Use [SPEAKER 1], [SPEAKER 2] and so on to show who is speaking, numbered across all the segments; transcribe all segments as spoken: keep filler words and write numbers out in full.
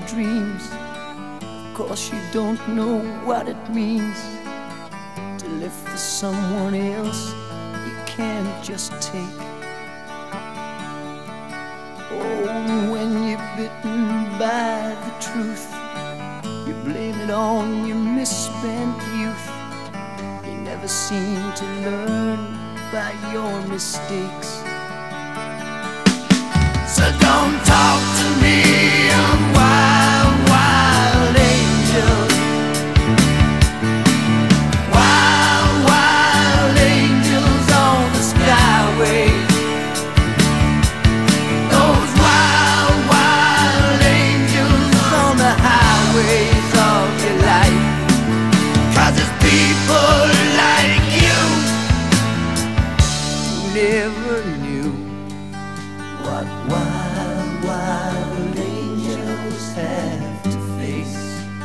[SPEAKER 1] dreams. Of course you don't know what it means to live for someone else you can't just take. Oh, when you're bitten by the truth, you blame it on your misspent youth. You never seem to learn by your mistakes. So don't talk to me of wild, wild angels. Wild, wild angels on the skyways. Those wild, wild angels on the highways of your life. 'Cause it's people like you who never knew what wild, wild angels have to face.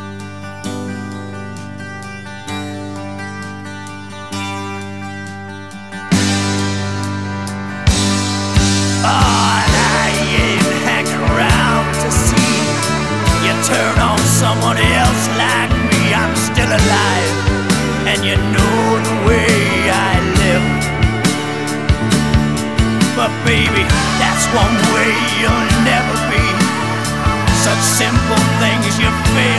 [SPEAKER 1] Oh, and I ain't hanging around to see you turn on someone else like me. I'm still alive, and you know the way I live. But baby, that's one way you'll never be. Such simple things you fail